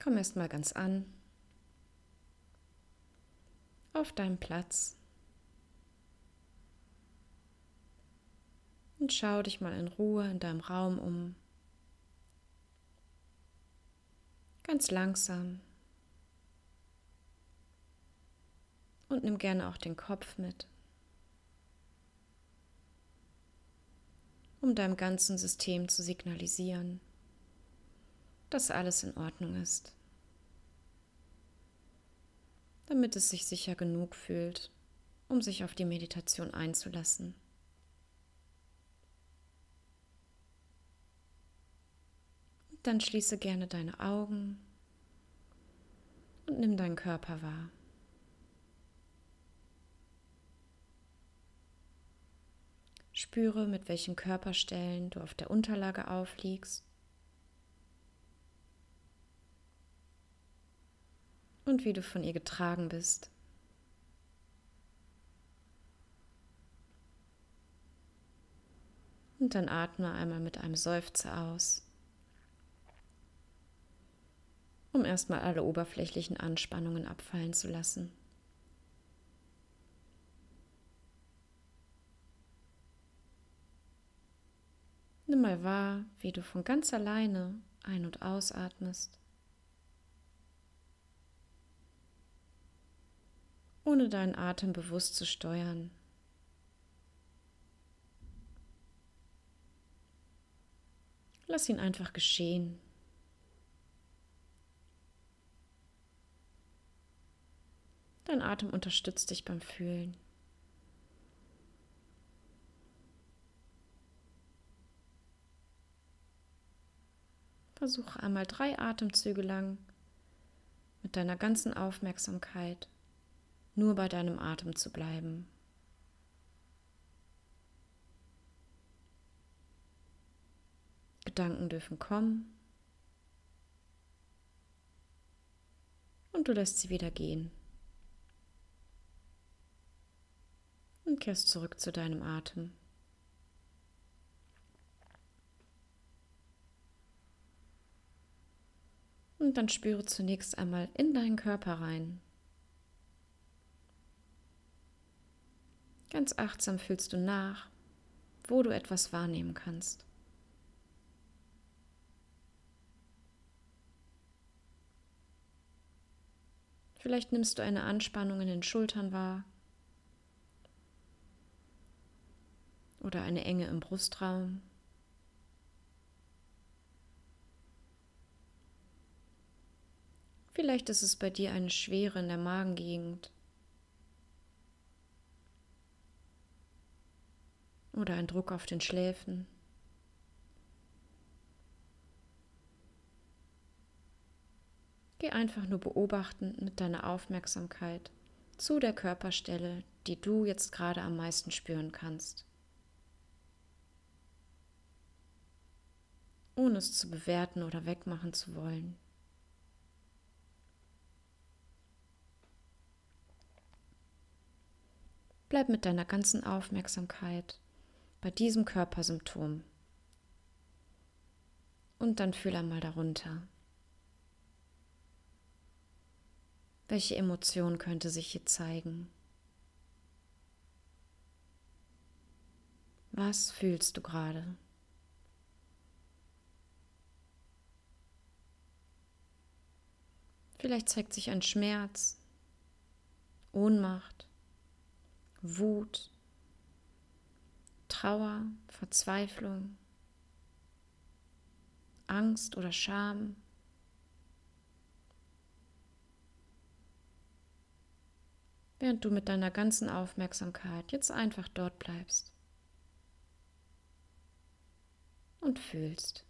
Komm erstmal ganz an, auf deinem Platz und schau dich mal in Ruhe in deinem Raum um. Ganz langsam und nimm gerne auch den Kopf mit, um deinem ganzen System zu signalisieren, dass alles in Ordnung ist, damit es sich sicher genug fühlt, um sich auf die Meditation einzulassen. Dann schließe gerne deine Augen und nimm deinen Körper wahr. Spüre, mit welchen Körperstellen du auf der Unterlage aufliegst und wie du von ihr getragen bist. Und dann atme einmal mit einem Seufzer aus, um erstmal alle oberflächlichen Anspannungen abfallen zu lassen. Nimm mal wahr, wie du von ganz alleine ein- und ausatmest, ohne deinen Atem bewusst zu steuern. Lass ihn einfach geschehen. Dein Atem unterstützt dich beim Fühlen. Versuche einmal 3 Atemzüge lang mit deiner ganzen Aufmerksamkeit nur bei deinem Atem zu bleiben. Gedanken dürfen kommen und du lässt sie wieder gehen und kehrst zurück zu deinem Atem. Und dann spüre zunächst einmal in deinen Körper rein. Ganz achtsam fühlst du nach, wo du etwas wahrnehmen kannst. Vielleicht nimmst du eine Anspannung in den Schultern wahr oder eine Enge im Brustraum. Vielleicht ist es bei dir eine Schwere in der Magengegend oder ein Druck auf den Schläfen. Geh einfach nur beobachtend mit deiner Aufmerksamkeit zu der Körperstelle, die du jetzt gerade am meisten spüren kannst, ohne es zu bewerten oder wegmachen zu wollen. Bleib mit deiner ganzen Aufmerksamkeit bei diesem Körpersymptom und dann fühl einmal darunter. Welche Emotion könnte sich hier zeigen? Was fühlst du gerade? Vielleicht zeigt sich ein Schmerz, Ohnmacht, Wut, Trauer, Verzweiflung, Angst oder Scham. Während du mit deiner ganzen Aufmerksamkeit jetzt einfach dort bleibst und fühlst.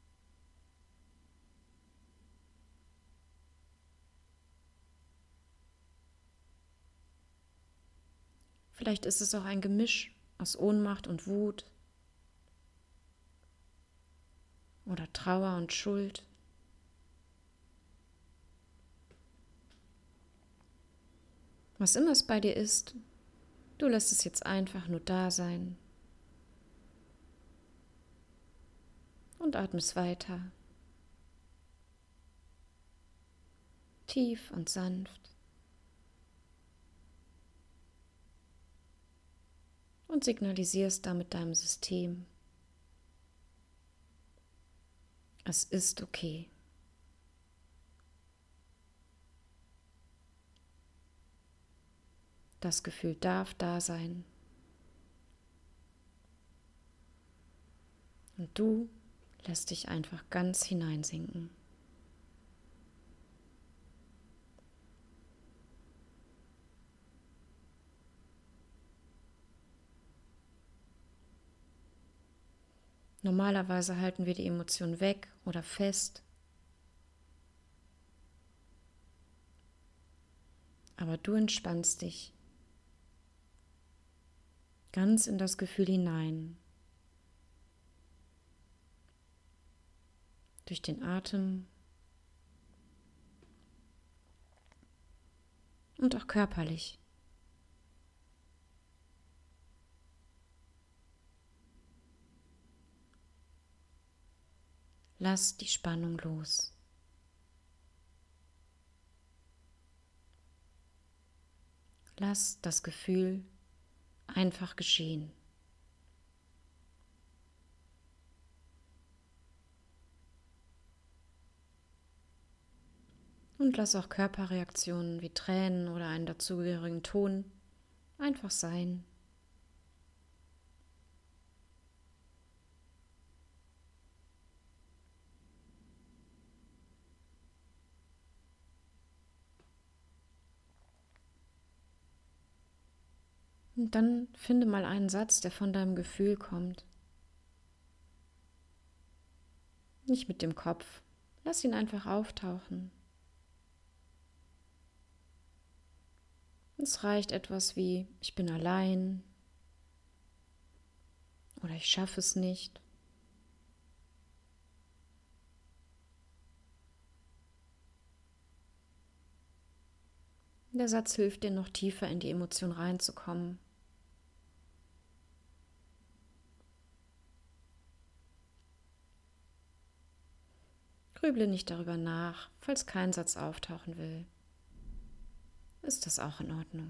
Vielleicht ist es auch ein Gemisch aus Ohnmacht und Wut oder Trauer und Schuld. Was immer es bei dir ist, du lässt es jetzt einfach nur da sein und atmest weiter. tief und sanft. Und signalisierst damit deinem System, es ist okay. Das Gefühl darf da sein. Und du lässt dich einfach ganz hineinsinken. Normalerweise halten wir die Emotion weg oder fest. Aber du entspannst dich ganz in das Gefühl hinein. Durch den Atem und auch körperlich. Lass die Spannung los. Lass das Gefühl einfach geschehen. Und lass auch Körperreaktionen wie Tränen oder einen dazugehörigen Ton einfach sein. Und dann finde mal einen Satz, der von deinem Gefühl kommt. Nicht mit dem Kopf. Lass ihn einfach auftauchen. Es reicht etwas wie: Ich bin allein oder ich schaffe es nicht. Der Satz hilft dir, noch tiefer in die Emotion reinzukommen. Grüble nicht darüber nach. Falls kein Satz auftauchen will, ist das auch in Ordnung.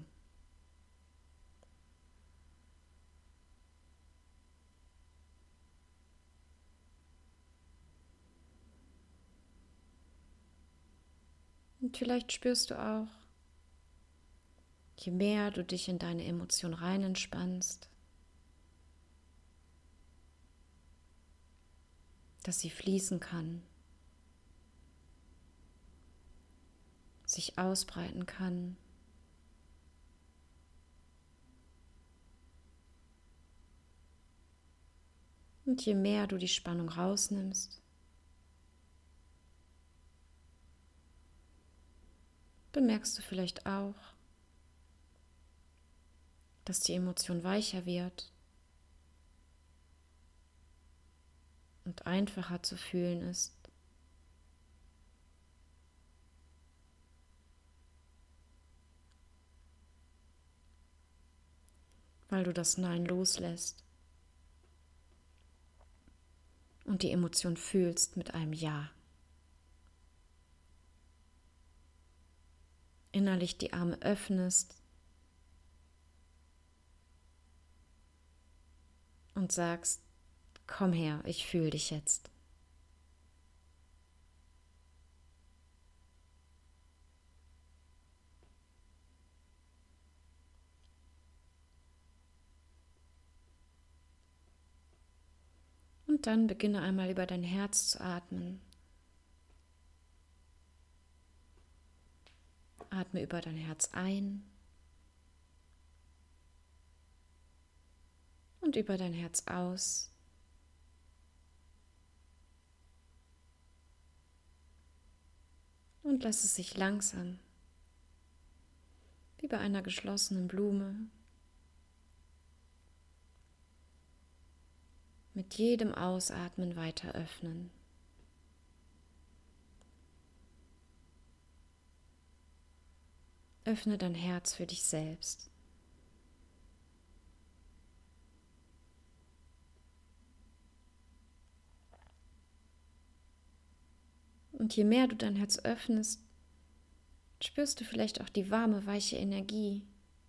Und vielleicht spürst du auch, je mehr du dich in deine Emotion rein entspannst, dass sie fließen kann, sich ausbreiten kann. Und je mehr du die Spannung rausnimmst, bemerkst du vielleicht auch, dass die Emotion weicher wird und einfacher zu fühlen ist. Weil du das Nein loslässt und die Emotion fühlst mit einem Ja. Innerlich die Arme öffnest und sagst: Komm her, ich fühle dich jetzt. Und dann beginne einmal über dein Herz zu atmen. Atme über dein Herz ein und über dein Herz aus. Und lass es sich langsam, wie bei einer geschlossenen Blume, mit jedem Ausatmen weiter öffnen. Öffne dein Herz für dich selbst. Und je mehr du dein Herz öffnest, spürst du vielleicht auch die warme, weiche Energie,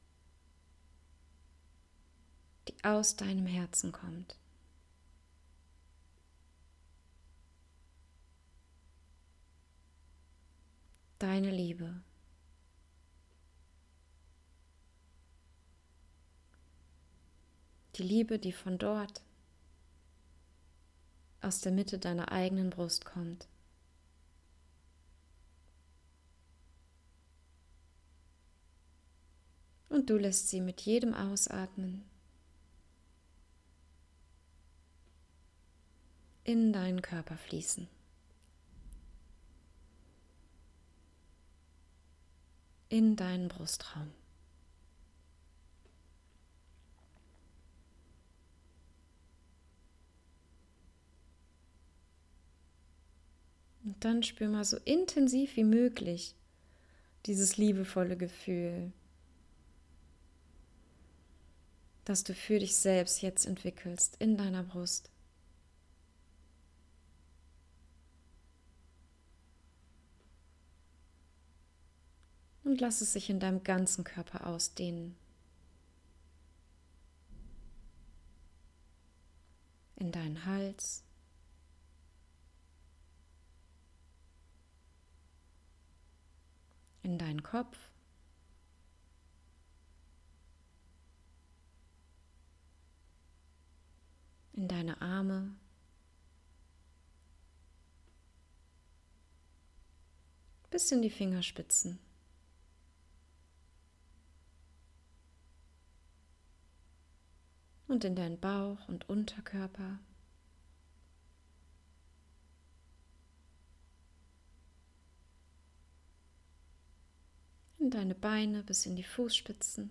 die aus deinem Herzen kommt. Deine Liebe. Die Liebe, die von dort, aus der Mitte deiner eigenen Brust kommt. Und du lässt sie mit jedem Ausatmen in deinen Körper fließen. In deinen Brustraum. Und dann spür mal so intensiv wie möglich dieses liebevolle Gefühl, das du für dich selbst jetzt entwickelst in deiner Brust. Und lass es sich in deinem ganzen Körper ausdehnen. In deinen Hals. In deinen Kopf. In deine Arme. Bis in die Fingerspitzen. Und in deinen Bauch und Unterkörper. In deine Beine bis in die Fußspitzen.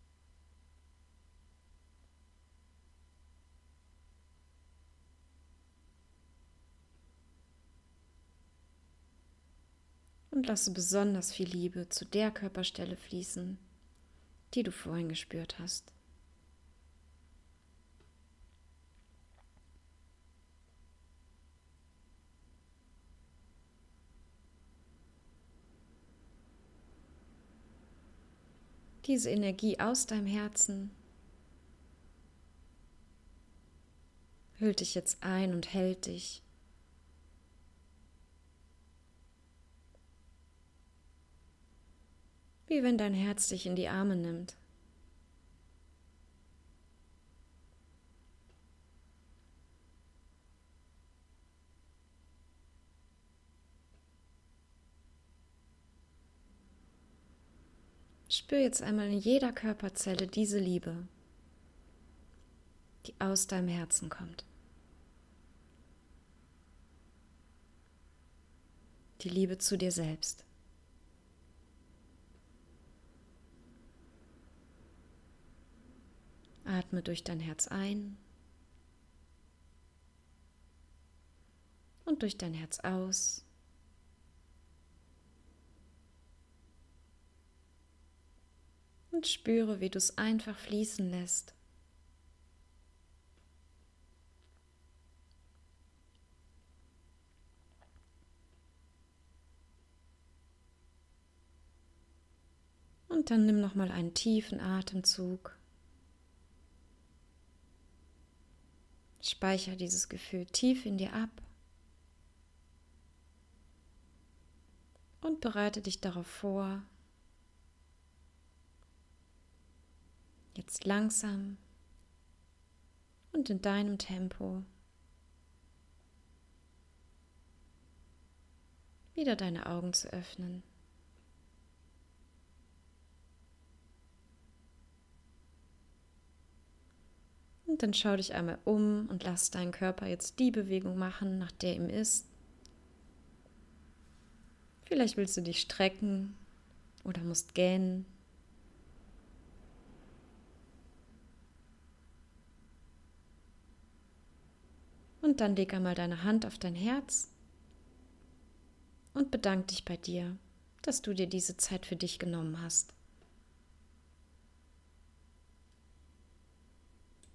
Und lasse besonders viel Liebe zu der Körperstelle fließen, die du vorhin gespürt hast. Diese Energie aus deinem Herzen hüllt dich jetzt ein und hält dich. Wie wenn dein Herz dich in die Arme nimmt. Spür jetzt einmal in jeder Körperzelle diese Liebe, die aus deinem Herzen kommt. Die Liebe zu dir selbst. Atme durch dein Herz ein und durch dein Herz aus. Und spüre, wie du es einfach fließen lässt. Und dann nimm nochmal einen tiefen Atemzug. Speichere dieses Gefühl tief in dir ab und bereite dich darauf vor, jetzt langsam und in deinem Tempo wieder deine Augen zu öffnen. Und dann schau dich einmal um und lass deinen Körper jetzt die Bewegung machen, nach der ihm ist. Vielleicht willst du dich strecken oder musst gähnen. Und dann leg einmal deine Hand auf dein Herz und bedank dich bei dir, dass du dir diese Zeit für dich genommen hast.